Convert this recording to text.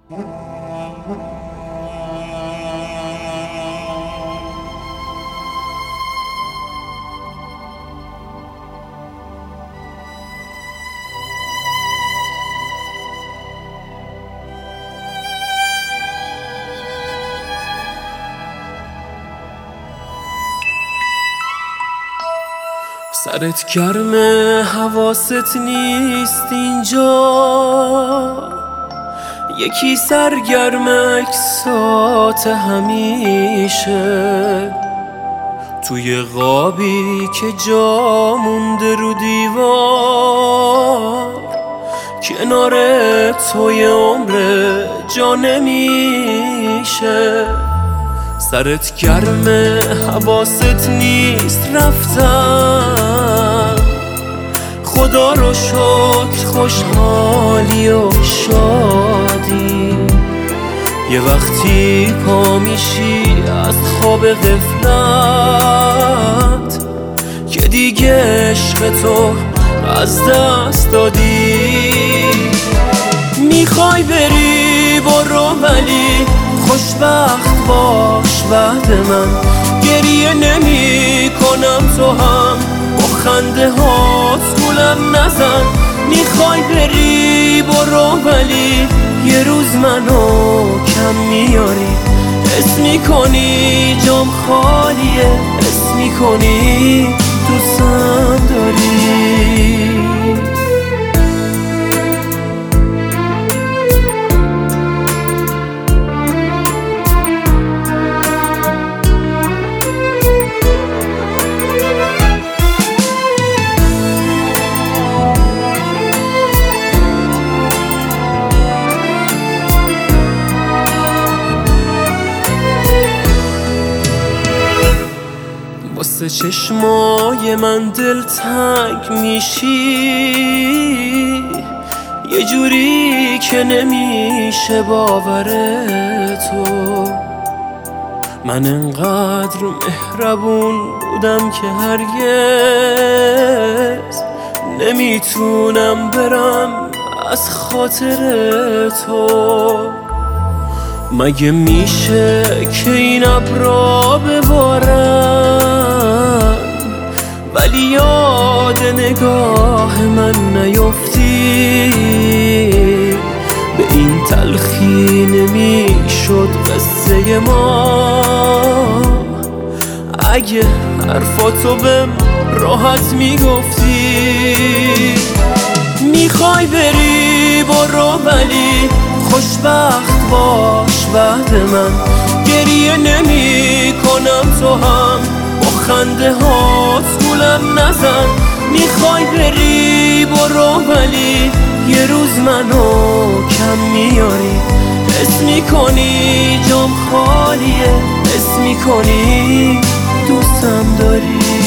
سرت گرمه حواست نیست اینجا، یکی سرگرم اکسات همیشه، توی قابی که جا مونده رو دیوار، کنار توی عمر جا نمیشه. سرت گرمه حواست نیست رفتم، خدا رو شکر خوشحالی و شادی، یه وقتی پا میشی از خواب غفلت که دیگه عشق تو از دست دادی. میخوای بری برو ولی خوشبخت باش بعد من، گریه نمی کنم تو هم با خنده هات گولم نزن. میخوای بری برو ولی یه روز منو کم میاری، حس میکنی جام خالیه، حس میکنی دوستم داری. واسه چشمای من دلتنگ میشی، یه جوری که نمیشه باور تو. من انقدر مهربون بودم که هرگز نمیتونم برم از خاطر تو. مگه میشه که این ابرا ببارن ولی یاد نگاه من نیفتی؟ به این تلخی نمیشد قصه ما اگه حرفاتو بهم راحت میگفتی. میخوای بری برو ولی خوشبخت باش بعد من، گریه نمی کنم تو هم با خنده هات گولم نزن. میخوای بری برو ولی یه روز منو کم میاری، حس میکنی جام خالیه، حس میکنی دوستم داری.